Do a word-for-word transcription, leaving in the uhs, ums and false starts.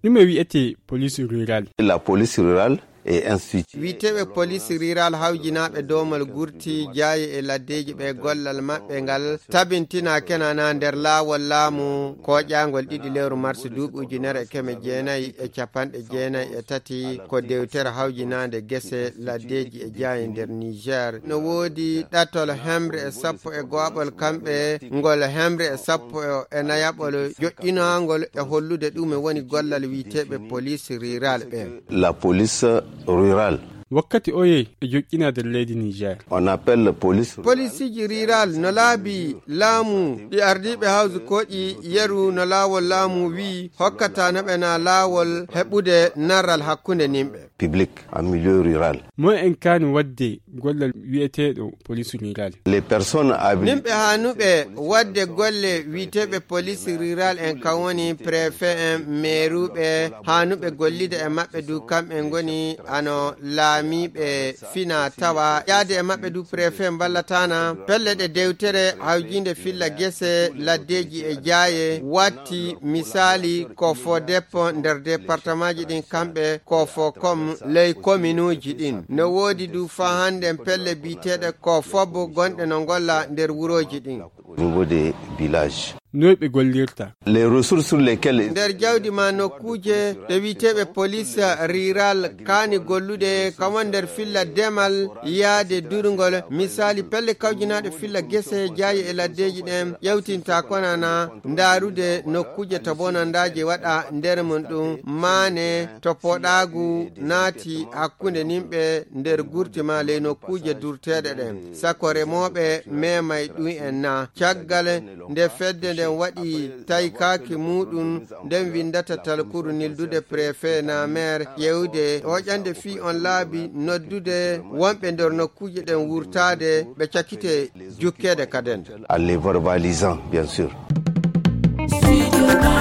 ɗume wi'ete police rural? La police rurale e institut witeɓe police rural hawjinaɓe domal gurti jaayi e laddeji ɓe gollal maɓɓe ngal tabintina kenana nder laawol laamu koƴagol ɗiɗi lewru mars duuɓi ujunere e keme jeenayyi e capanɗe jeenayyi e tati ko dewtere hawjinade gese laddeji e jaayi nder niger. No woodi ɗatol hemre e sappo e goɓol kamɓe ngol hemre e sappo e nayaɓol joƴƴinagol e hollude ɗum e woni gollal witeɓe police rural ɓe. La police rurale. Wakkati oye e joƴƴina nder leydi Niger. On appelle police. Police ji rural no laabi laamu ɗi ardiɓe hawsu koƴi yeru no laawol laamu wi hokkata noɓe na laawol heɓude narral hakkunde nimɓe. Public en milieu rural. Mo en kani wadde gollal wi'eteɗo police rural. Les personnes habilitées. Nimɓe hanuɓe wadde golle witeɓe police rural en kan woni préfet en mairuɓe hanuɓe gollide e maɓɓe du kamɓe ngoni ano la miɓe fina tawa yaade e maɓɓe du préfet ballatana pelle ɗe dewtere hawjinde filla gese laddeji e jaaye watti misali ko fo deppo nder département ji ɗin kamɓe ko fo comme ley commune uji ɗin no woodi du fa hande pelle biteɗe ko fobo gonɗe no golla nder wuroji ɗin au niveau des villages. Noyɓe gollirta. Les ressources sur lesquelles nder jawdi ma nokkuje ɗe witeɓe police rural kani gollude kamo nder filla demal yaade durgol misali pelle kawjinaɗe filla gese jaayi e laddeji ɗen ƴewtinta konana ndarude nokkuje to bonandaji waɗa nder mum ɗum mane to poɗagu naati hakkunde nimɓe nder gurti ma ley nokkuje durteɗe ɗen sako remoɓe memay ɗum en na caggal nde fedde nden waɗi taykaki muɗum nden windata talkuru nildude préfet na maire ƴewde hoƴande fi on laabi noddude wonɓe nder nokkuje ɗen wurtade ɓe cakkite jukkede kaden en les verbalisant bien sûr.